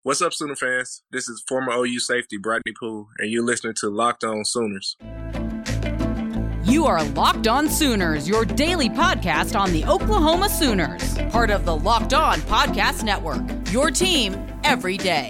What's up, Sooner fans? This is former OU safety Bradley Poole, and you're listening to Locked On Sooners. You are Locked On Sooners, your daily podcast on the Oklahoma Sooners. Part of the Locked On Podcast Network, your team every day.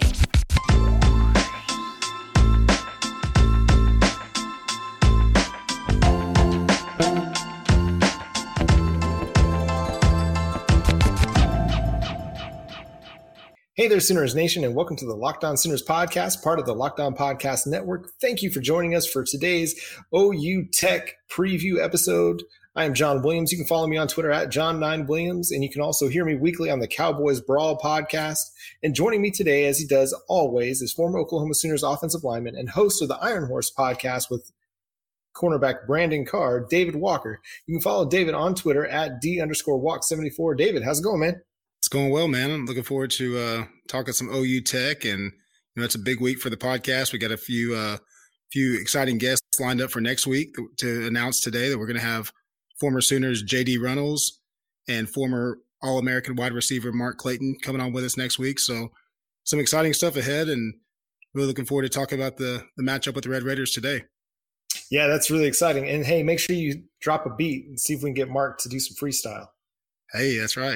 Hey there, Sooners Nation, and welcome to the Locked On Sooners podcast, part of the Locked On Podcast Network. Thank you for joining us for today's OU Tech preview episode. I am John Williams. You can follow me on Twitter at John9Williams, and you can also hear me weekly on the Cowboys Brawl podcast. And joining me today, as he does always, is former Oklahoma Sooners offensive lineman and host of the Iron Horse podcast with cornerback Brandon Carr, David Walker. You can follow David on Twitter at D_Walk74. David, how's it going, man? It's going well, man. I'm looking forward to talking some OU Tech, and it's a big week for the podcast. We got a few exciting guests lined up for next week to announce today that we're going to have former Sooners J.D. Runnels and former All-American wide receiver Mark Clayton coming on with us next week. So some exciting stuff ahead, and really looking forward to talking about the matchup with the Red Raiders today. Yeah, that's really exciting. And hey, make sure you drop a beat and see if we can get Mark to do some freestyle. Hey, that's right.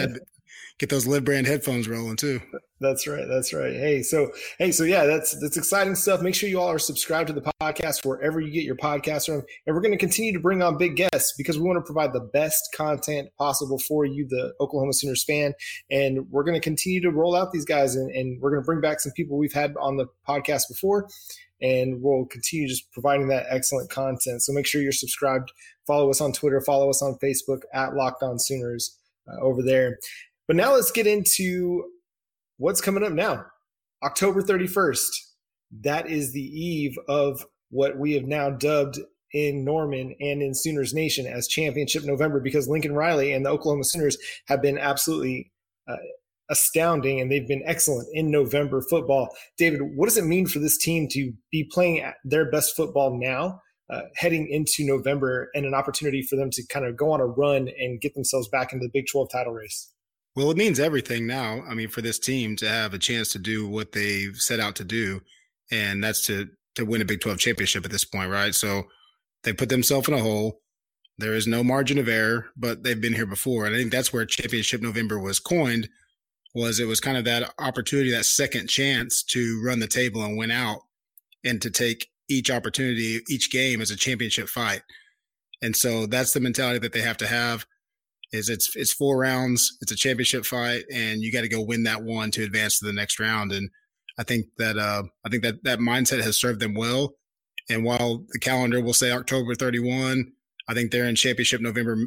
Get those Live brand headphones rolling too. That's right. Hey, so yeah, that's exciting stuff. Make sure you all are subscribed to the podcast wherever you get your podcasts from. And we're going to continue to bring on big guests because we want to provide the best content possible for you, the Oklahoma Sooners fan. And we're going to continue to roll out these guys, and we're going to bring back some people we've had on the podcast before. And we'll continue just providing that excellent content. So make sure you're subscribed. Follow us on Twitter. Follow us on Facebook at Locked On Sooners over there. But now let's get into what's coming up now. October 31st. That is the eve of what we have now dubbed in Norman and in Sooners Nation as Championship November, because Lincoln Riley and the Oklahoma Sooners have been absolutely astounding, and they've been excellent in November football. David, what does it mean for this team to be playing their best football now, heading into November, and an opportunity for them to kind of go on a run and get themselves back into the Big 12 title race? Well, it means everything now. I mean, for this team to have a chance to do what they've set out to do, and that's to win a Big 12 championship at this point, right? So they put themselves in a hole. There is no margin of error, but they've been here before. And I think that's where Championship November was coined, it was kind of that opportunity, that second chance to run the table and win out, and to take each opportunity, each game as a championship fight. And so that's the mentality that they have to have. It's 4 rounds, it's a championship fight, and you got to go win that one to advance to the next round. And I think that that mindset has served them well. And while the calendar will say October 31, I think they're in Championship November,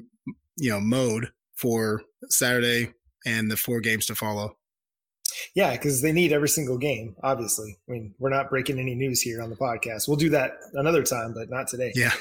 mode for Saturday and the 4 games to follow. Yeah, because they need every single game, obviously. I mean, we're not breaking any news here on the podcast. We'll do that another time, but not today. Yeah.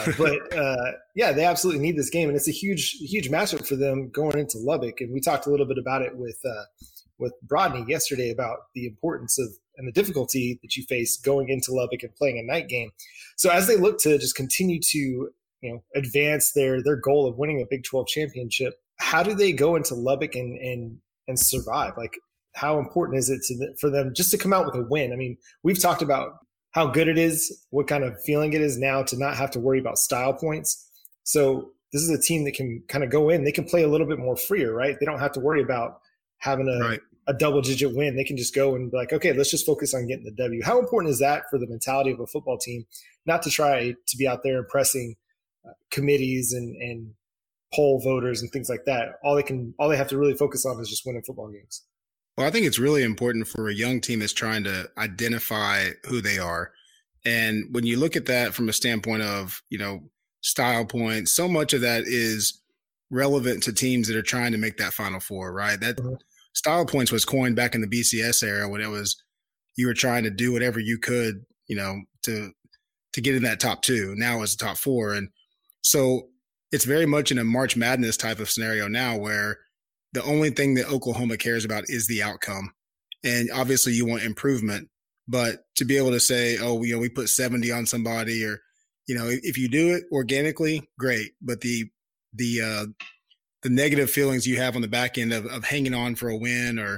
Yeah, they absolutely need this game, and it's a huge matchup for them going into Lubbock. And we talked a little bit about it with Brodney yesterday about the importance of and the difficulty that you face going into Lubbock and playing a night game. So as they look to just continue to advance their goal of winning a Big 12 championship, how do they go into Lubbock and survive? Like, how important is it for them just to come out with a win? I mean, we've talked about how good it is, what kind of feeling it is now to not have to worry about style points. So this is a team that can kind of go in. They can play a little bit more freer, right? They don't have to worry about having a double-digit win. They can just go and be like, okay, let's just focus on getting the W. How important is that for the mentality of a football team, not to try to be out there impressing committees and poll voters and things like that? All they have to really focus on is just winning football games. Well, I think it's really important for a young team that's trying to identify who they are. And when you look at that from a standpoint of, style points, so much of that is relevant to teams that are trying to make that Final Four, right? That style points was coined back in the BCS era when you were trying to do whatever you could, to get in that top 2. Now it's the top 4. And so it's very much in a March Madness type of scenario now where the only thing that Oklahoma cares about is the outcome. And obviously you want improvement, but to be able to say, we put 70 on somebody, or, if you do it organically, great. But the negative feelings you have on the back end of hanging on for a win or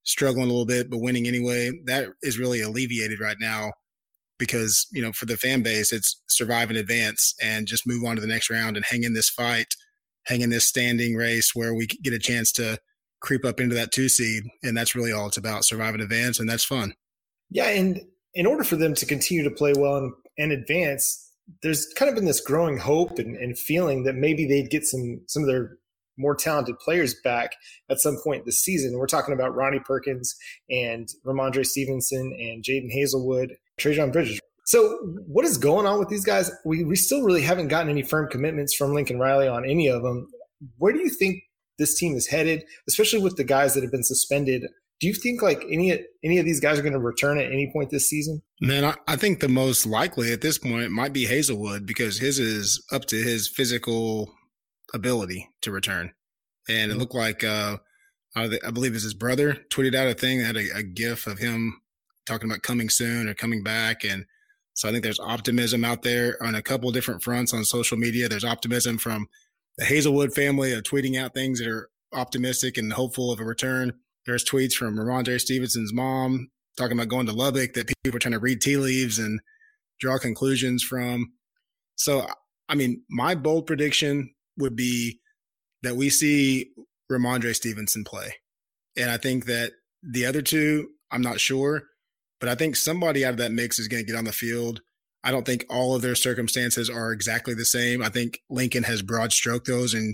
struggling a little bit, but winning anyway. That is really alleviated right now because, for the fan base, it's survive and advance and just move on to the next round and hang in this fight, hang in this standing race where we get a chance to creep up into that 2 seed. And that's really all it's about, survive and advance. And that's fun. Yeah. And in order for them to continue to play well and advance, there's kind of been this growing hope and feeling that maybe they'd get some of their more talented players back at some point this season. We're talking about Ronnie Perkins and Ramondre Stevenson and Jaden Hazelwood, Trajan Bridges. So what is going on with these guys? We still really haven't gotten any firm commitments from Lincoln Riley on any of them. Where do you think this team is headed, especially with the guys that have been suspended? Do you think like any of these guys are going to return at any point this season? Man, I think the most likely at this point might be Hazelwood because his is up to his physical ability to return. And it looked like, I believe it's his brother tweeted out a thing that had a gif of him talking about coming soon or coming back. And so I think there's optimism out there on a couple of different fronts on social media. There's optimism from the Hazelwood family of tweeting out things that are optimistic and hopeful of a return. There's tweets from Ramondre Stevenson's mom talking about going to Lubbock that people are trying to read tea leaves and draw conclusions from. So, I mean, my bold prediction would be that we see Ramondre Stevenson play. And I think that the other two, I'm not sure, but I think somebody out of that mix is going to get on the field. I don't think all of their circumstances are exactly the same. I think Lincoln has broad stroked those and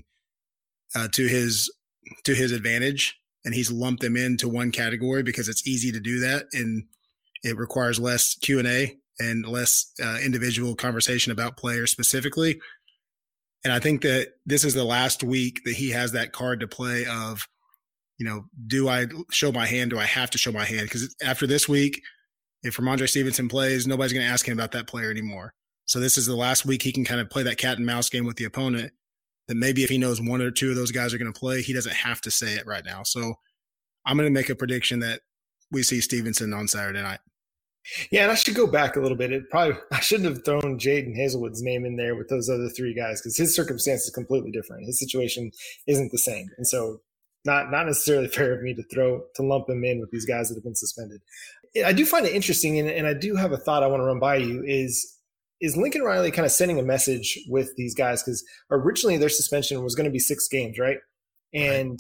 to his advantage, and he's lumped them into one category because it's easy to do that, and it requires less Q&A and less individual conversation about players specifically. And I think that this is the last week that he has that card to play of, do I show my hand? Do I have to show my hand? Because after this week, if Ramondre Stevenson plays, nobody's going to ask him about that player anymore. So this is the last week he can kind of play that cat and mouse game with the opponent, that maybe if he knows one or two of those guys are going to play, he doesn't have to say it right now. So I'm going to make a prediction that we see Stevenson on Saturday night. Yeah, and I should go back a little bit. I shouldn't have thrown Jaden Hazelwood's name in there with those other three guys because his circumstance is completely different. His situation isn't the same. And so not necessarily fair of me to lump him in with these guys that have been suspended. I do find it interesting, and I do have a thought I want to run by you, is Lincoln Riley kind of sending a message with these guys? Because originally their suspension was going to be 6 games, right? And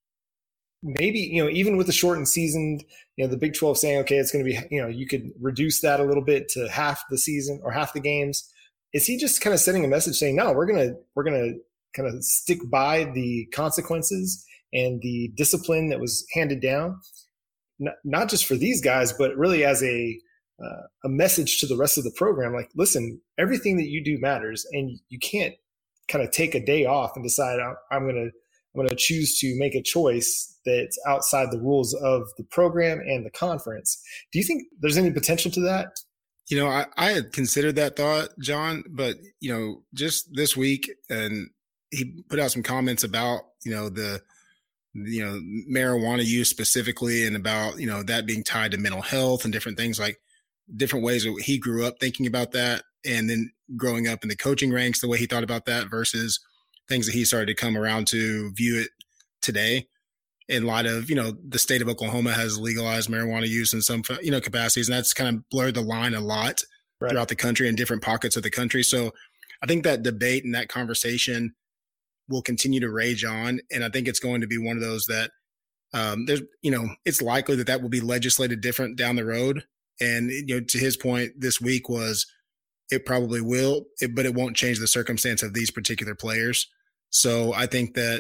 maybe, even with the shortened season, the Big 12 saying, okay, it's going to be, you could reduce that a little bit to half the season or half the games. Is he just kind of sending a message saying, no, we're going to kind of stick by the consequences and the discipline that was handed down, not just for these guys, but really as a message to the rest of the program? Like, listen, everything that you do matters, and you can't kind of take a day off and decide I'm going to choose to make a choice that's outside the rules of the program and the conference. Do you think there's any potential to that? I had considered that thought, John, but, just this week, and he put out some comments about, the marijuana use specifically, and about, that being tied to mental health and different things, like different ways that he grew up thinking about that. And then growing up in the coaching ranks, the way he thought about that versus things that he started to come around to view it today in light of, the state of Oklahoma has legalized marijuana use in some, capacities. And that's kind of blurred the line a lot throughout the country and different pockets of the country. So I think that debate and that conversation will continue to rage on. And I think it's going to be one of those that there's, it's likely that will be legislated different down the road. And, to his point this week was, it probably will, but it won't change the circumstance of these particular players. So I think that,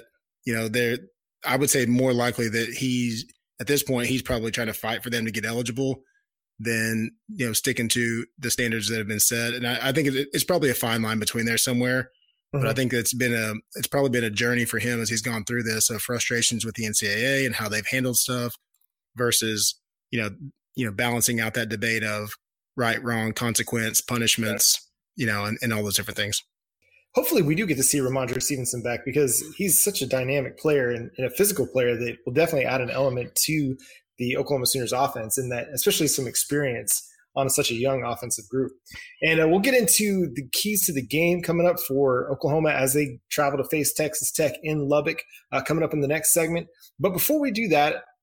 I would say more likely that at this point, he's probably trying to fight for them to get eligible than, sticking to the standards that have been set. And I think it's probably a fine line between there somewhere. Mm-hmm. But I think it's probably been a journey for him as he's gone through this of frustrations with the NCAA and how they've handled stuff versus, balancing out that debate of right, wrong, consequence, punishments, and all those different things. Hopefully we do get to see Ramondre Stevenson back, because he's such a dynamic player and a physical player that will definitely add an element to the Oklahoma Sooners offense, and that especially some experience on such a young offensive group. And we'll get into the keys to the game coming up for Oklahoma as they travel to face Texas Tech in Lubbock coming up in the next segment. But before we do that,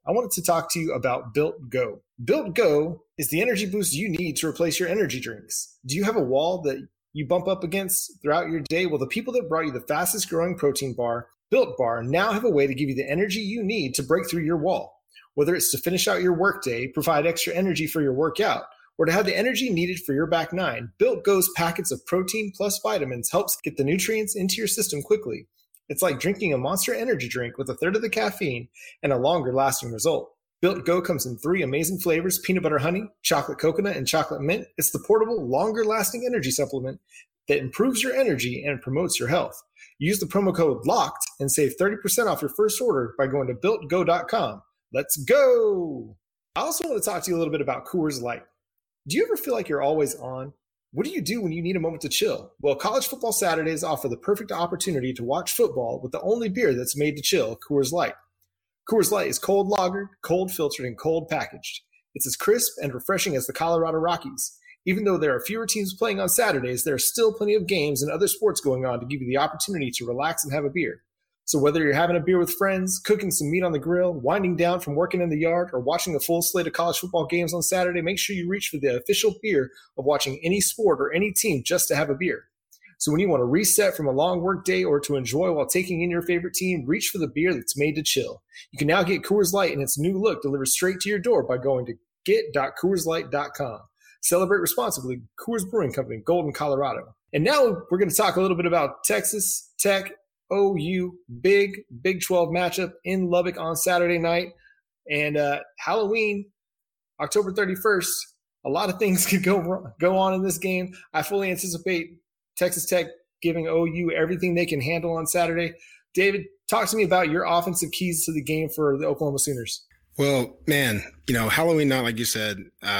I wanted to talk to you about Built Go. Built Go is the energy boost you need to replace your energy drinks. Do you have a wall that you bump up against throughout your day? Well, the people that brought you the fastest growing protein bar, Built Bar, now have a way to give you the energy you need to break through your wall. Whether it's to finish out your workday, provide extra energy for your workout, or to have the energy needed for your back nine, Built Go's packets of protein plus vitamins helps get the nutrients into your system quickly. It's like drinking a Monster energy drink with a third of the caffeine and a longer lasting result. Built Go comes in 3 amazing flavors: peanut butter honey, chocolate coconut, and chocolate mint. It's the portable, longer lasting energy supplement that improves your energy and promotes your health. Use the promo code LOCKED and save 30% off your first order by going to BuiltGo.com. Let's go! I also want to talk to you a little bit about Coors Light. Do you ever feel like you're always on? What do you do when you need a moment to chill? Well, College Football Saturdays offer the perfect opportunity to watch football with the only beer that's made to chill, Coors Light. Coors Light is cold lagered, cold filtered, and cold packaged. It's as crisp and refreshing as the Colorado Rockies. Even though there are fewer teams playing on Saturdays, there are still plenty of games and other sports going on to give you the opportunity to relax and have a beer. So whether you're having a beer with friends, cooking some meat on the grill, winding down from working in the yard, or watching a full slate of college football games on Saturday, make sure you reach for the official beer of watching any sport or any team just to have a beer. So when you want to reset from a long work day or to enjoy while taking in your favorite team, reach for the beer that's made to chill. You can now get Coors Light in its new look delivered straight to your door by going to get.coorslight.com. Celebrate responsibly. Coors Brewing Company, Golden, Colorado. And now we're going to talk a little bit about Texas Tech OU, big 12 matchup in Lubbock on Saturday night. And Halloween, October 31st, a lot of things could go on in this game. I fully anticipate Texas Tech giving OU everything they can handle on Saturday. David, talk to me about your offensive keys to the game for the Oklahoma Sooners. Well, man, Halloween night, like you said,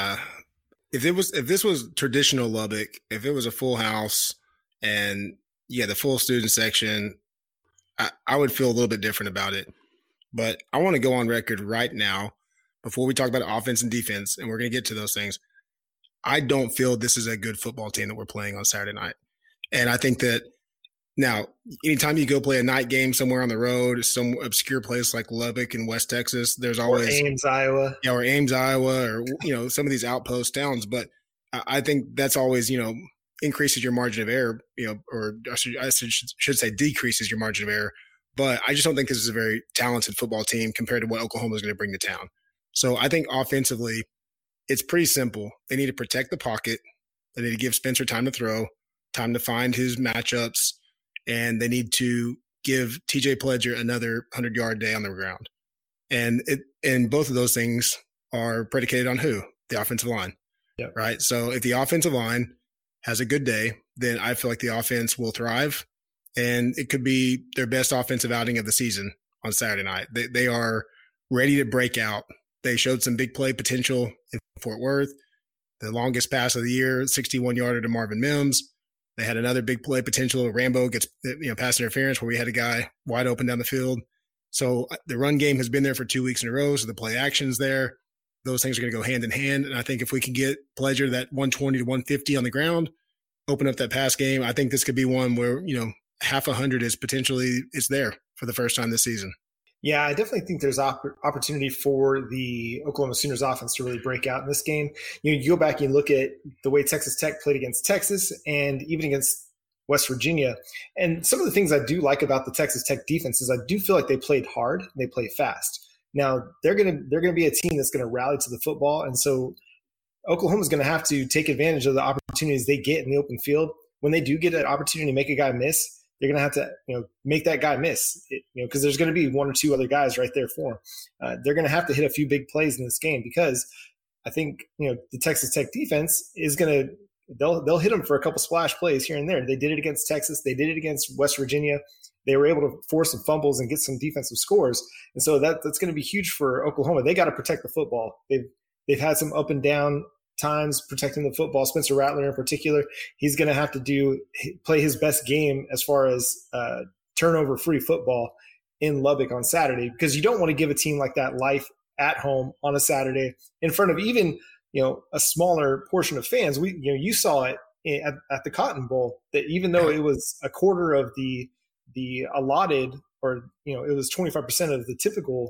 if this was traditional Lubbock, if it was a full house and the full student section, I would feel a little bit different about it. But I want to go on record right now before we talk about offense and defense, and we're going to get to those things. I don't feel this is a good football team that we're playing on Saturday night. And I think that now, anytime you go play a night game somewhere on the road, some obscure place like Lubbock in West Texas, there's always or Ames, Iowa. Yeah, or Ames, Iowa, or some of these outpost towns. But I think that's always increases your margin of error, or I should say decreases your margin of error. But I just don't think this is a very talented football team compared to what Oklahoma is going to bring to town. So I think offensively, it's pretty simple. They need to protect the pocket. They need to give Spencer time to throw, time to find his matchups, and they need to give TJ Pledger another 100-yard day on the ground. And both of those things are predicated on who? The offensive line. Yep. Right? So if the offensive line has a good day, then I feel like the offense will thrive, and it could be their best offensive outing of the season on Saturday night. They are ready to break out. They showed some big play potential in Fort Worth. The longest pass of the year, 61-yarder to Marvin Mims. They had another big play potential. Rambo gets pass interference where we had a guy wide open down the field. So the run game has been there for 2 weeks in a row. So the play action's there. Those things are going to go hand in hand. And I think if we can get Pledger that 120 to 150 on the ground, open up that pass game, I think this could be one where, half 100 is potentially it's there for the first time this season. Yeah, I definitely think there's opportunity for the Oklahoma Sooners offense to really break out in this game. You go back and look at the way Texas Tech played against Texas and even against West Virginia. And some of the things I do like about the Texas Tech defense is I do feel like they played hard and they play fast. Now, they're going to be a team that's going to rally to the football. And so Oklahoma's going to have to take advantage of the opportunities they get in the open field. When they do get an opportunity to make a guy miss, they're going to have to, make that guy miss, because there's going to be one or two other guys right there for him. They're going to have to hit a few big plays in this game because I think, the Texas Tech defense is going to, they'll hit them for a couple splash plays here and there. They did it against Texas. They did it against West Virginia. They were able to force some fumbles and get some defensive scores. And so that's going to be huge for Oklahoma. They got to protect the football. They've had some up and down times protecting the football. Spencer Rattler in particular, he's going to have to play his best game as far as turnover-free football in Lubbock on Saturday, because you don't want to give a team like that life at home on a Saturday in front of even a smaller portion of fans. You saw it at the Cotton Bowl that even though it was a quarter of the allotted, or it was 25% of the typical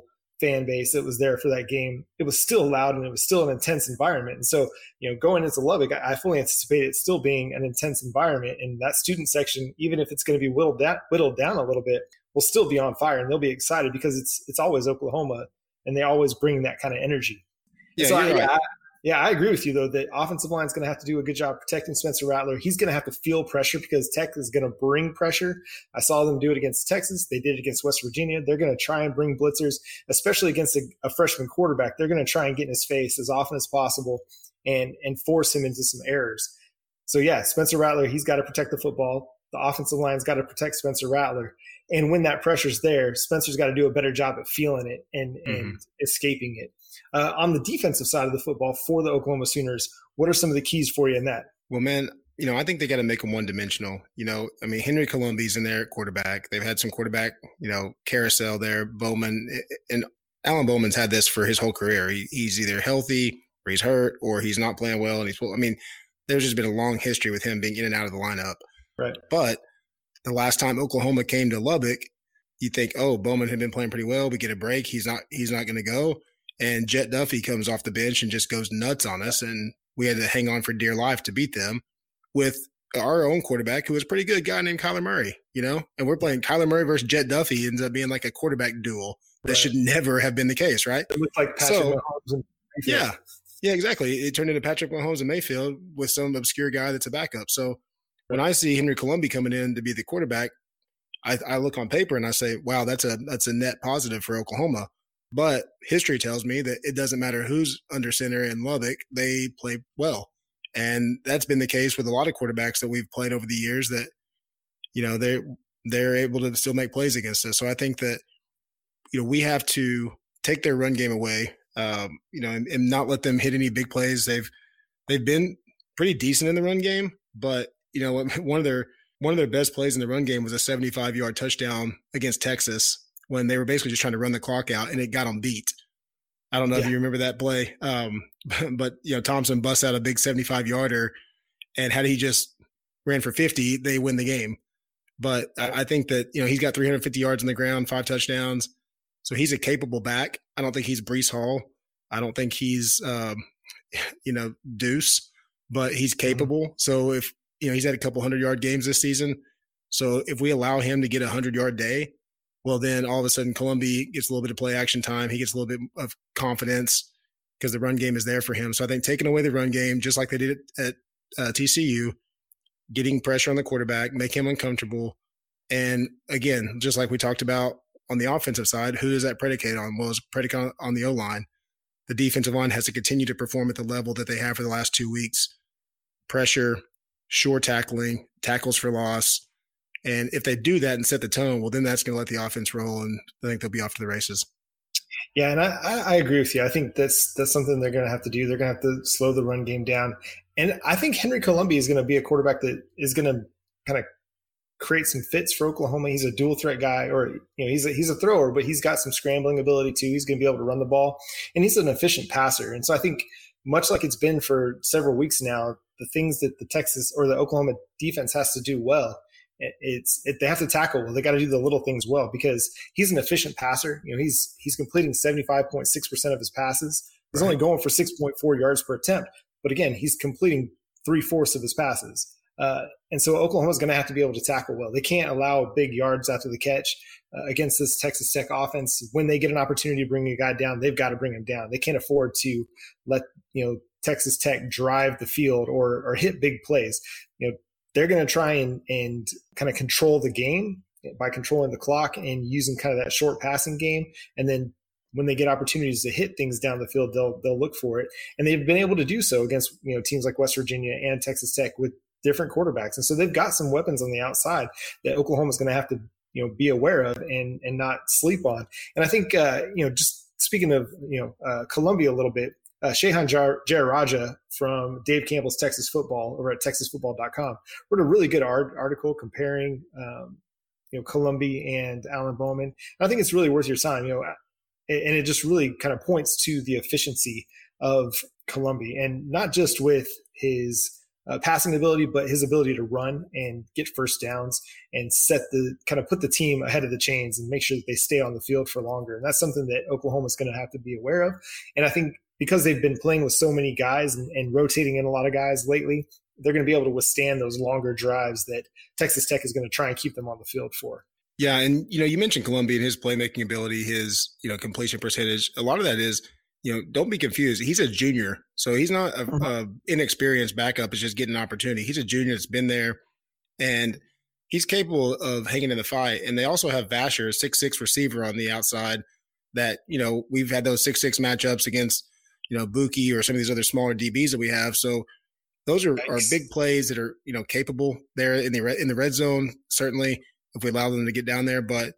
fan base that was there for that game, it was still loud and it was still an intense environment. And so, going into Lubbock, I fully anticipate it still being an intense environment. And that student section, even if it's going to be whittled down a little bit, will still be on fire and they'll be excited because it's always Oklahoma and they always bring that kind of energy. Yeah, so you're right. I agree with you, though. The offensive line is going to have to do a good job protecting Spencer Rattler. He's going to have to feel pressure because Tech is going to bring pressure. I saw them do it against Texas. They did it against West Virginia. They're going to try and bring blitzers, especially against a freshman quarterback. They're going to try and get in his face as often as possible and force him into some errors. So, yeah, Spencer Rattler, he's got to protect the football. The offensive line's got to protect Spencer Rattler. And when that pressure's there, Spencer's got to do a better job at feeling it and escaping it. On the defensive side of the football for the Oklahoma Sooners, what are some of the keys for you in that? Well, man, I think they got to make them one-dimensional. Henry Colombi's in there at quarterback. They've had some quarterback, carousel there. Bowman and Alan Bowman's had this for his whole career. He's either healthy or he's hurt or he's not playing well. And there's just been a long history with him being in and out of the lineup. Right. But the last time Oklahoma came to Lubbock, you think, oh, Bowman had been playing pretty well. We get a break. He's not going to go. And Jet Duffy comes off the bench and just goes nuts on us. And we had to hang on for dear life to beat them with our own quarterback, who was a pretty good guy named Kyler Murray, And we're playing Kyler Murray versus Jet Duffy. It ends up being like a quarterback duel. That should never have been the case, right? It looked like Patrick Mahomes and Mayfield. Yeah, exactly. It turned into Patrick Mahomes and Mayfield with some obscure guy that's a backup. So when I see Henry Colombi coming in to be the quarterback, I look on paper and I say, wow, that's a net positive for Oklahoma. But history tells me that it doesn't matter who's under center in Lubbock, they play well. And that's been the case with a lot of quarterbacks that we've played over the years that, they're able to still make plays against us. So I think that, we have to take their run game away, and not let them hit any big plays. They've been pretty decent in the run game, but, one of their best plays in the run game was a 75-yard touchdown against Texas when they were basically just trying to run the clock out and it got them beat. I don't know if you remember that play. But Thompson busts out a big 75-yarder, and had he just ran for 50, they win the game. But I think that, he's got 350 yards on the ground, 5 touchdowns. So he's a capable back. I don't think he's Breece Hall. I don't think he's, Deuce, but he's capable. So if, he's had a couple 100-yard games this season. So if we allow him to get a 100-yard day, well, then all of a sudden Colombi gets a little bit of play action time. He gets a little bit of confidence because the run game is there for him. So I think taking away the run game, just like they did at TCU, getting pressure on the quarterback, make him uncomfortable. And again, just like we talked about on the offensive side, who does that predicate on? Well, it's predicate on the O-line. The defensive line has to continue to perform at the level that they have for the last 2 weeks. Pressure, sure tackling, tackles for loss. And if they do that and set the tone, well, then that's going to let the offense roll, and I think they'll be off to the races. Yeah, and I agree with you. I think that's something they're going to have to do. They're going to have to slow the run game down. And I think Henry Colombi is going to be a quarterback that is going to kind of create some fits for Oklahoma. He's a dual threat guy, or he's a thrower, but he's got some scrambling ability too. He's going to be able to run the ball, and he's an efficient passer. And so I think, much like it's been for several weeks now, the things that the Texas or the Oklahoma defense has to do well, they have to tackle well. They got to do the little things well because he's an efficient passer. He's completing 75.6% of his passes. He's only going for 6.4 yards per attempt, but again, he's completing 3/4 of his passes. And so Oklahoma's going to have to be able to tackle well. They can't allow big yards after the catch against this Texas Tech offense. When they get an opportunity to bring a guy down, they've got to bring him down. They can't afford to let Texas Tech drive the field or hit big plays. They're going to try and kind of control the game by controlling the clock and using kind of that short passing game. And then when they get opportunities to hit things down the field, they'll look for it. And they've been able to do so against teams like West Virginia and Texas Tech with different quarterbacks. And so they've got some weapons on the outside that Oklahoma's going to have to be aware of and not sleep on. And I think just speaking of Columbia a little bit, Shehan Jayaraja from Dave Campbell's Texas Football over at texasfootball.com wrote a really good article comparing Colombi and Alan Bowman. And I think it's really worth your time, and it just really kind of points to the efficiency of Colombi, and not just with his passing ability, but his ability to run and get first downs and put the team ahead of the chains and make sure that they stay on the field for longer. And that's something that Oklahoma's going to have to be aware of. And I think because they've been playing with so many guys and rotating in a lot of guys lately, they're going to be able to withstand those longer drives that Texas Tech is going to try and keep them on the field for. Yeah, and you mentioned Columbia and his playmaking ability, his completion percentage. A lot of that is, don't be confused. He's a junior, so he's not a inexperienced backup. It's just getting an opportunity. He's a junior that's been there, and he's capable of hanging in the fight. And they also have Vasher, a 6'6" receiver on the outside that, we've had those 6'6" matchups against, Buki or some of these other smaller DBs that we have. So those are big plays that are, capable there in the red zone, certainly, if we allow them to get down there. But,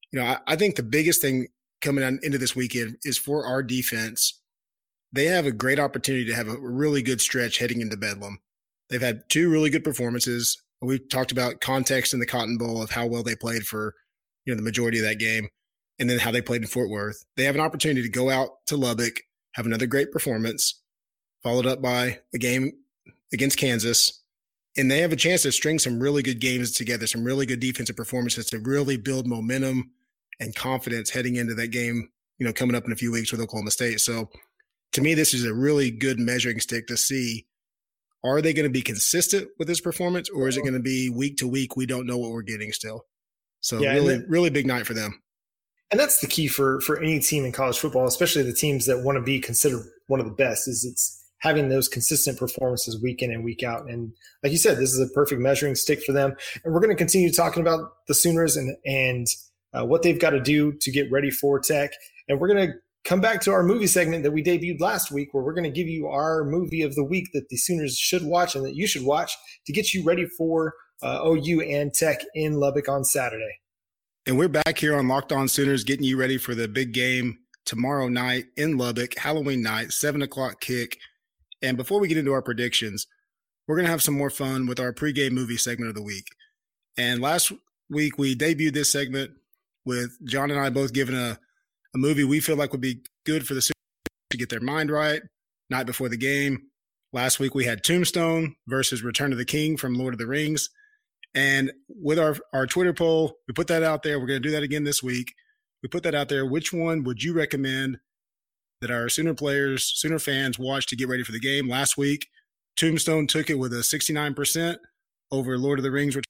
I think the biggest thing coming into this weekend is for our defense. They have a great opportunity to have a really good stretch heading into Bedlam. They've had 2 really good performances. We've talked about context in the Cotton Bowl of how well they played for, the majority of that game, and then how they played in Fort Worth. They have an opportunity to go out to Lubbock, have another great performance, followed up by a game against Kansas, and they have a chance to string some really good games together, some really good defensive performances to really build momentum and confidence heading into that game, coming up in a few weeks with Oklahoma State. So to me, this is a really good measuring stick to see, are they going to be consistent with this performance, or is it going to be week to week? We don't know what we're getting still. So really big night for them. And that's the key for any team in college football, especially the teams that want to be considered one of the best, is it's having those consistent performances week in and week out. And like you said, this is a perfect measuring stick for them. And we're going to continue talking about the Sooners and what they've got to do to get ready for Tech. And we're going to come back to our movie segment that we debuted last week, where we're going to give you our movie of the week that the Sooners should watch and that you should watch to get you ready for OU and Tech in Lubbock on Saturday. And we're back here on Locked On Sooners, getting you ready for the big game tomorrow night in Lubbock, Halloween night, 7:00 kick. And before we get into our predictions, we're going to have some more fun with our pregame movie segment of the week. And last week, we debuted this segment with John and I both giving a movie we feel like would be good for the Sooners to get their mind right, night before the game. Last week, we had Tombstone versus Return of the King from Lord of the Rings. And with our Twitter poll, we put that out there. We're going to do that again this week. We put that out there. Which one would you recommend that our Sooner fans watch to get ready for the game? Last week, Tombstone took it with a 69% over Lord of the Rings.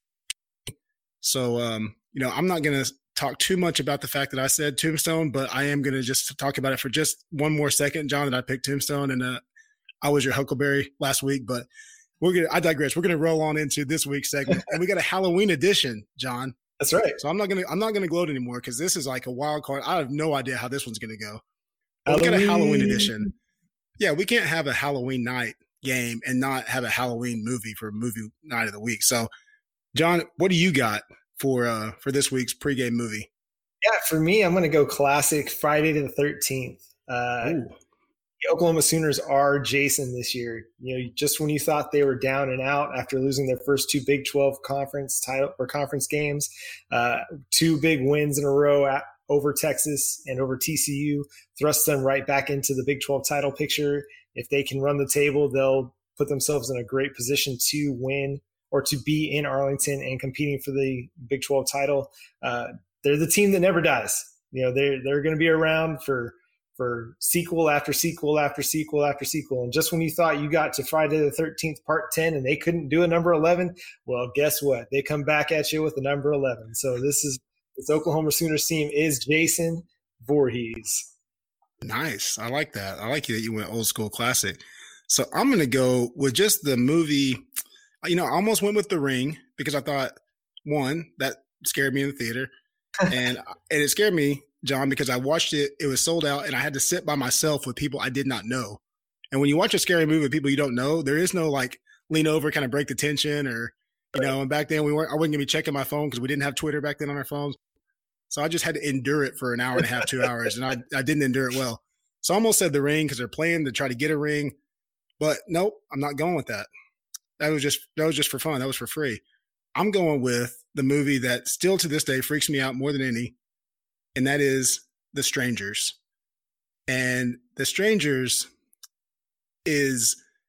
So, I'm not going to talk too much about the fact that I said Tombstone, but I am going to just talk about it for just one more second, John, that I picked Tombstone, and I was your Huckleberry last week, but I digress. We're going to roll on into this week's segment, and we got a Halloween edition, John. That's right. So I'm not going to gloat anymore because this is like a wild card. I have no idea how this one's going to go. We got a Halloween edition. Yeah, we can't have a Halloween night game and not have a Halloween movie for movie night of the week. So, John, what do you got for this week's pregame movie? Yeah, for me, I'm going to go classic Friday the 13th. The Oklahoma Sooners are Jason this year. Just when you thought they were down and out after losing their first 2 Big 12 conference games, 2 big wins in a row over Texas and over TCU, thrust them right back into the Big 12 title picture. If they can run the table, they'll put themselves in a great position to win or to be in Arlington and competing for the Big 12 title. They're the team that never dies. They're going to be around for sequel after sequel after sequel after sequel. And just when you thought you got to Friday the 13th, part 10, and they couldn't do a number 11, well, guess what? They come back at you with a number 11. So this Oklahoma Sooners team is Jason Voorhees. Nice. I like that. I like that you went old school classic. So I'm going to go with just the movie. I almost went with The Ring because I thought, one, that scared me in the theater. And it scared me, John, because I watched it. It was sold out, and I had to sit by myself with people I did not know. And when you watch a scary movie with people you don't know, there is no like lean over, kind of break the tension, or And back then I wasn't going to be checking my phone because we didn't have Twitter back then on our phones. So I just had to endure it for an hour and a half, 2 hours, and I didn't endure it well. So I almost said The Ring because they're playing to try to get a ring, but nope, I'm not going with that. That was just for fun. That was for free. I'm going with the movie that still to this day freaks me out more than any, and that is The Strangers. And The Strangers is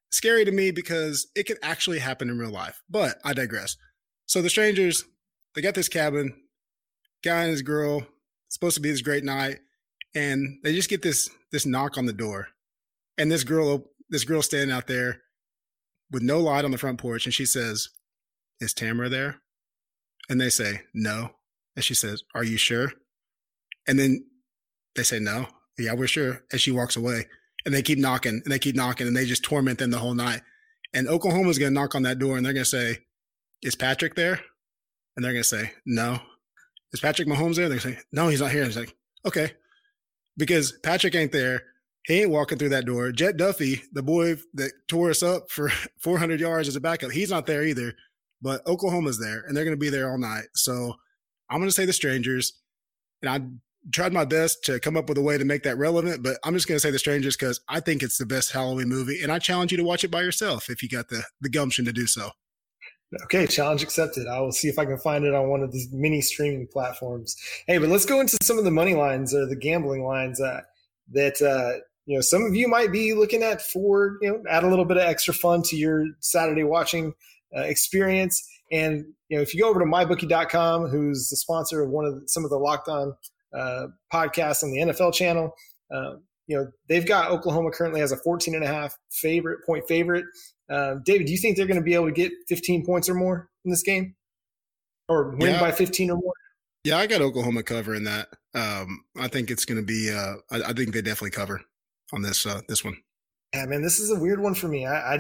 scary to me because it could actually happen in real life. But I digress. So the strangers, they got this cabin, guy and his girl, supposed to be this great night, and they just get this knock on the door. And this girl standing out there with no light on the front porch, and she says, "Is Tamara there?" And they say, "No." And she says, "Are you sure?" And then they say, "No." "Yeah, we're sure." And she walks away. And they keep knocking, and they just torment them the whole night. And Oklahoma's going to knock on that door, and they're going to say, "Is Patrick there?" And they're going to say, "No." "Is Patrick Mahomes there?" They're going to say, "No, he's not here." And it's like, okay. Because Patrick ain't there. He ain't walking through that door. Jet Duffy, the boy that tore us up for 400 yards as a backup, he's not there either. But Oklahoma's there, and they're going to be there all night. So I'm going to say the strangers. And I tried my best to come up with a way to make that relevant, but I'm just going to say the strangers because I think it's the best Halloween movie. And I challenge you to watch it by yourself if you got the gumption to do so. Okay, challenge accepted. I will see if I can find it on one of these mini streaming platforms. Hey, but let's go into some of the money lines or the gambling lines that some of you might be looking at for, add a little bit of extra fun to your Saturday watching experience. And, if you go over to mybookie.com, who's the sponsor of some of the Locked On podcasts on the NFL channel, they've got Oklahoma currently as a 14.5 point favorite. David, do you think they're going to be able to get 15 points or more in this game, or win by 15 or more? Yeah, I got Oklahoma covering that. I think it's going to be. I think they definitely cover on this one. Yeah, man, this is a weird one for me. I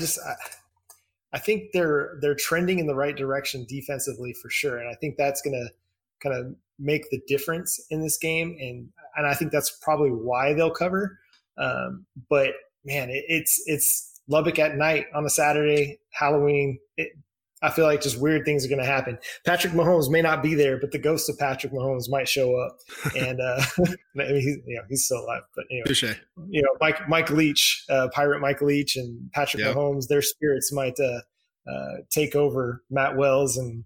think they're trending in the right direction defensively for sure, and I think that's going to kind of make the difference in this game, and I think that's probably why they'll cover. But man, it's Lubbock at night on a Saturday, Halloween. I feel like just weird things are going to happen. Patrick Mahomes may not be there, but the ghost of Patrick Mahomes might show up, and he's still alive. But Mike Leach, Pirate Mike Leach, and Patrick Mahomes, their spirits might take over Matt Wells and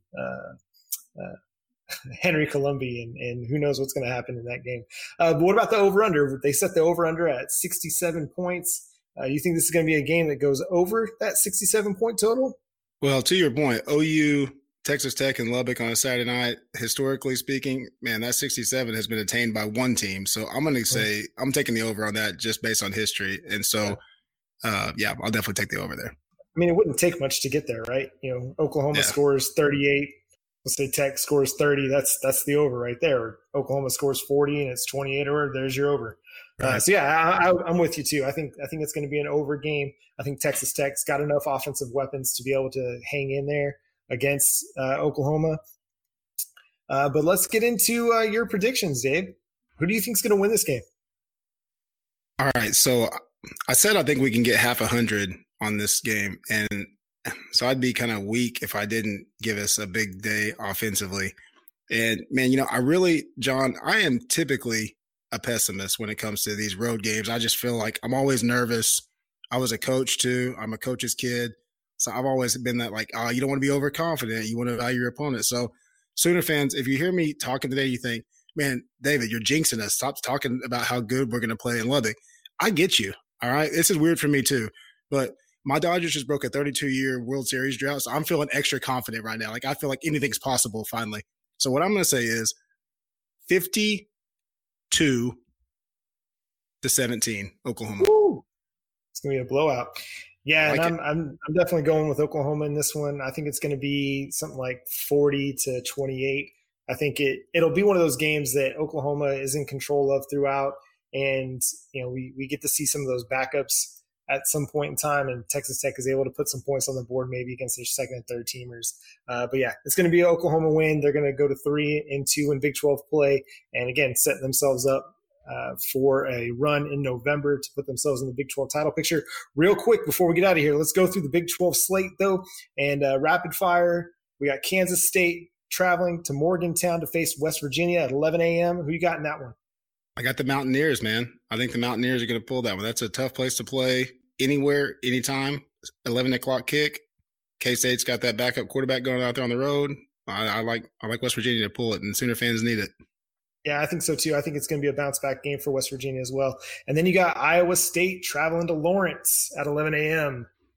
Henry Colombi, and who knows what's going to happen in that game. But what about the over-under? They set the over-under at 67 points. You think this is going to be a game that goes over that 67-point total? Well, to your point, OU, Texas Tech, and Lubbock on a Saturday night, historically speaking, man, that 67 has been attained by one team. So I'm going to say I'm taking the over on that just based on history. And so, I'll definitely take the over there. I mean, it wouldn't take much to get there, right? Oklahoma scores 38. Let's say Tech scores 30. That's the over right there. Oklahoma scores 40 and it's 28, or there's your over. Right. I'm with you too. I think it's going to be an over game. I think Texas Tech's got enough offensive weapons to be able to hang in there against Oklahoma. But let's get into your predictions, Dave. Who do you think is going to win this game? All right. So I said I think we can get half 100 on this game, and so I'd be kind of weak if I didn't give us a big day offensively. And man, John, I am typically a pessimist when it comes to these road games. I just feel like I'm always nervous. I was a coach too. I'm a coach's kid. So I've always been that you don't want to be overconfident. You want to value your opponent. So Sooner fans, if you hear me talking today, you think, man, David, you're jinxing us. Stop talking about how good we're going to play in Lubbock. I get you. All right. This is weird for me too, but my Dodgers just broke a 32-year World Series drought. So I'm feeling extra confident right now. I feel like anything's possible finally. So what I'm going to say is 52-17, Oklahoma. Woo! It's going to be a blowout. Yeah, and I'm definitely going with Oklahoma in this one. I think it's going to be something like 40-28. I think it'll be one of those games that Oklahoma is in control of throughout, and we get to see some of those backups at some point in time, and Texas Tech is able to put some points on the board maybe against their second and third teamers. But yeah, it's going to be an Oklahoma win. They're going to go to 3-2 in Big 12 play, and again, setting themselves up for a run in November to put themselves in the Big 12 title picture. Real quick, before we get out of here, let's go through the Big 12 slate, though, and rapid fire. We got Kansas State traveling to Morgantown to face West Virginia at 11 a.m. Who you got in that one? I got the Mountaineers, man. I think the Mountaineers are going to pull that one. That's a tough place to play anywhere, anytime. 11 o'clock kick. K-State's got that backup quarterback going out there on the road. I like West Virginia to pull it, and Sooner fans need it. Yeah, I think so too. I think it's going to be a bounce-back game for West Virginia as well. And then you got Iowa State traveling to Lawrence at 11 a.m.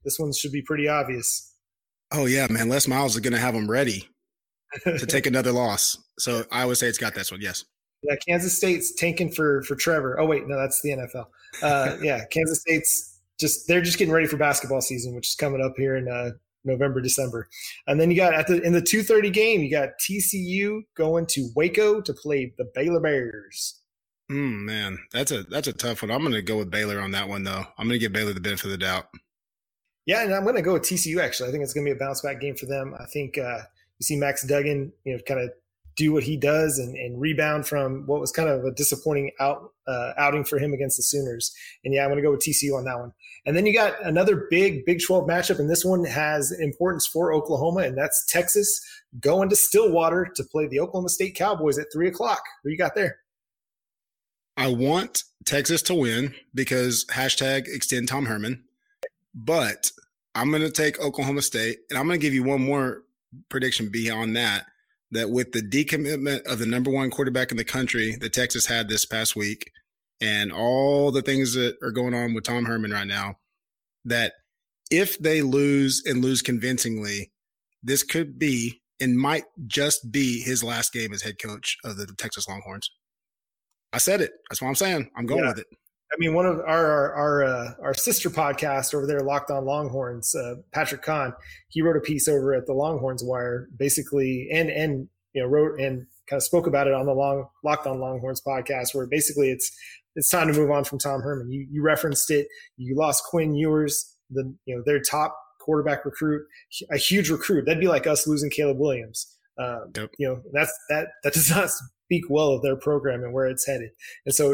This one should be pretty obvious. Oh, yeah, man. Les Miles is going to have them ready to take another loss. So Iowa State's got this one, yes. Yeah, Kansas State's tanking for Trevor. Oh, wait, no, that's the NFL. Yeah, Kansas State's they're just getting ready for basketball season, which is coming up here in November, December. And then you got in the 2:30 game, you got TCU going to Waco to play the Baylor Bears. Man, that's a tough one. I'm going to go with Baylor on that one, though. I'm going to give Baylor the benefit of the doubt. Yeah, and I'm going to go with TCU, actually. I think it's going to be a bounce-back game for them. I think you see Max Duggan, kind of do what he does and rebound from what was kind of a disappointing outing for him against the Sooners. And, yeah, I'm going to go with TCU on that one. And then you got another big Big 12 matchup, and this one has importance for Oklahoma, and that's Texas going to Stillwater to play the Oklahoma State Cowboys at 3 o'clock. Who you got there? I want Texas to win because #extend Tom Herman. But I'm going to take Oklahoma State, and I'm going to give you one more prediction beyond that with the decommitment of the number one quarterback in the country that Texas had this past week and all the things that are going on with Tom Herman right now, that if they lose and lose convincingly, this could be and might just be his last game as head coach of the Texas Longhorns. I said it. That's what I'm saying. I'm going with it. I mean, one of our sister podcast over there, Locked On Longhorns, Patrick Kahn, he wrote a piece over at the Longhorns Wire, basically, and wrote and kind of spoke about it on the Locked On Longhorns podcast, where basically it's time to move on from Tom Herman. You referenced it. You lost Quinn Ewers, their top quarterback recruit, a huge recruit. That'd be like us losing Caleb Williams. Yep. That does not speak well of their program and where it's headed. And so,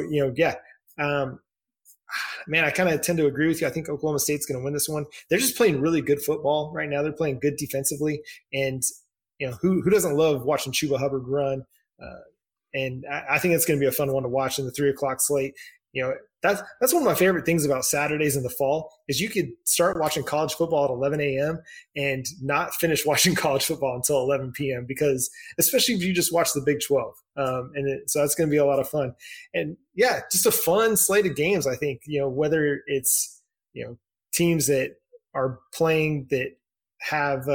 man, I kind of tend to agree with you. I think Oklahoma State's going to win this one. They're just playing really good football right now. They're playing good defensively, and who doesn't love watching Chuba Hubbard run? And I think it's going to be a fun one to watch in the 3 o'clock slate. That's one of my favorite things about Saturdays in the fall is you could start watching college football at 11 a.m. and not finish watching college football until 11 p.m. because especially if you just watch the Big 12. So that's going to be a lot of fun. And yeah, just a fun slate of games. I think, whether it's, teams that are playing that have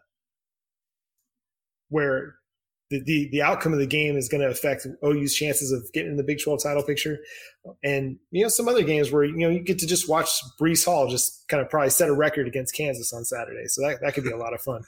where the outcome of the game is going to affect OU's chances of getting in the Big 12 title picture. And, some other games where, you get to just watch Breece Hall just kind of probably set a record against Kansas on Saturday. So that could be a lot of fun.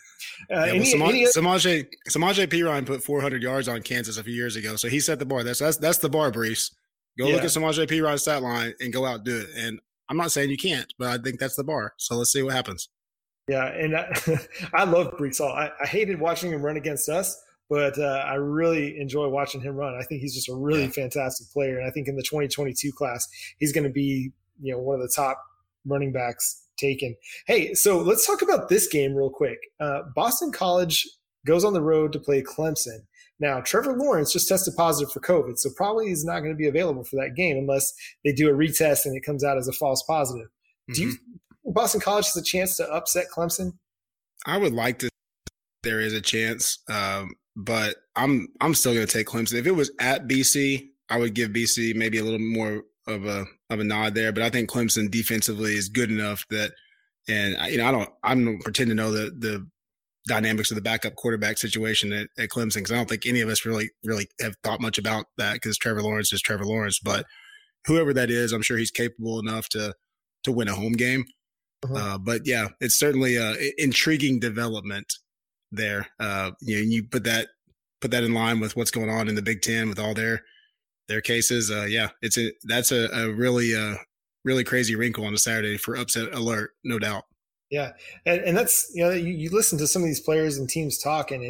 Samaje Perine put 400 yards on Kansas a few years ago. So he set the bar. That's the bar, Breece. Go look at Samaje Perine's stat line and go out and do it. And I'm not saying you can't, but I think that's the bar. So let's see what happens. Yeah, and I love Breece Hall. I hated watching him run against us, but I really enjoy watching him run. I think he's just a really fantastic player. And I think in the 2022 class, he's going to be, one of the top running backs taken. Hey, so let's talk about this game real quick. Boston College goes on the road to play Clemson. Now, Trevor Lawrence just tested positive for COVID, so probably he's not going to be available for that game unless they do a retest and it comes out as a false positive. Mm-hmm. Do you think Boston College has a chance to upset Clemson? I would like to. There is a chance. But I'm still going to take Clemson. If it was at BC, I would give BC maybe a little more of a nod there. But I think Clemson defensively is good enough that, and I don't pretend to know the dynamics of the backup quarterback situation at Clemson because I don't think any of us really have thought much about that because Trevor Lawrence is Trevor Lawrence. But whoever that is, I'm sure he's capable enough to win a home game. Uh-huh. But yeah, it's certainly an intriguing development there. You put that in line with what's going on in the Big Ten with all their cases. That's a really crazy wrinkle on a Saturday for upset alert, no doubt. Yeah, and that's you listen to some of these players and teams talk, and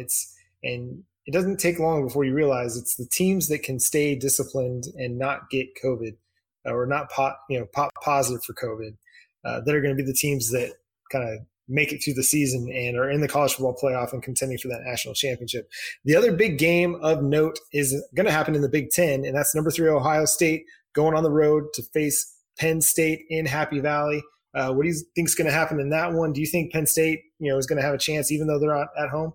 it doesn't take long before you realize it's the teams that can stay disciplined and not get COVID or not pop positive for COVID that are going to be the teams that kind of make it through the season and are in the college football playoff and contending for that national championship. The other big game of note is going to happen in the Big Ten, and that's number 3 Ohio State going on the road to face Penn State in Happy Valley. What do you think is going to happen in that one? Do you think Penn State, is going to have a chance even though they're at home?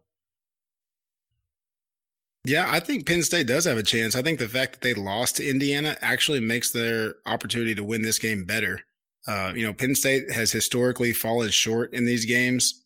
Yeah, I think Penn State does have a chance. I think the fact that they lost to Indiana actually makes their opportunity to win this game better. Penn State has historically fallen short in these games.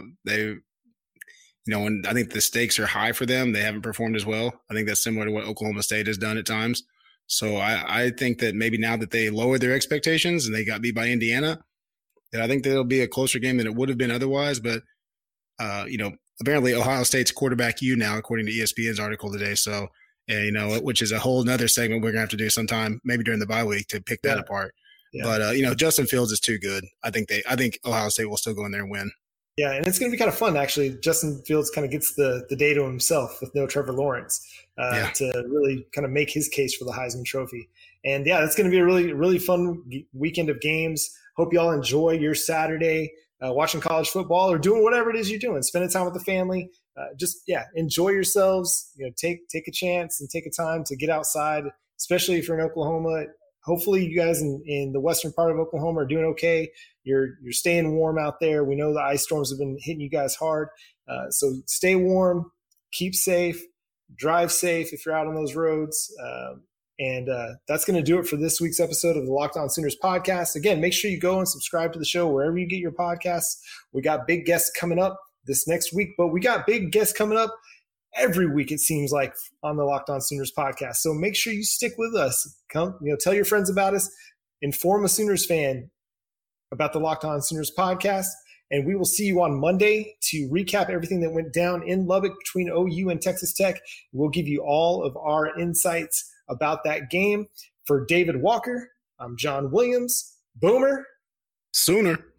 And I think the stakes are high for them. They haven't performed as well. I think that's similar to what Oklahoma State has done at times. So I think that maybe now that they lowered their expectations and they got beat by Indiana, that I think that it'll be a closer game than it would have been otherwise. But, apparently Ohio State's quarterback you now, according to ESPN's article today. So, which is a whole nother segment we're going to have to do sometime, maybe during the bye week, to pick that apart. Yeah. But, Justin Fields is too good. I think Ohio State will still go in there and win. Yeah, and it's going to be kind of fun, actually. Justin Fields kind of gets the day to himself with no Trevor Lawrence to really kind of make his case for the Heisman Trophy. And, yeah, it's going to be a really, really fun weekend of games. Hope you all enjoy your Saturday watching college football or doing whatever it is you're doing, spending time with the family. Enjoy yourselves. Take a chance and take a time to get outside, especially if you're in Oklahoma. Hopefully you guys in the western part of Oklahoma are doing okay. You're staying warm out there. We know the ice storms have been hitting you guys hard. So stay warm, keep safe, drive safe if you're out on those roads. And that's going to do it for this week's episode of the Locked On Sooners podcast. Again, make sure you go and subscribe to the show wherever you get your podcasts. We got big guests coming up this next week, but we got big guests coming up every week, it seems like, on the Locked On Sooners podcast. So make sure you stick with us. Come, tell your friends about us. Inform a Sooners fan about the Locked On Sooners podcast. And we will see you on Monday to recap everything that went down in Lubbock between OU and Texas Tech. We'll give you all of our insights about that game. For David Walker, I'm John Williams. Boomer. Sooner.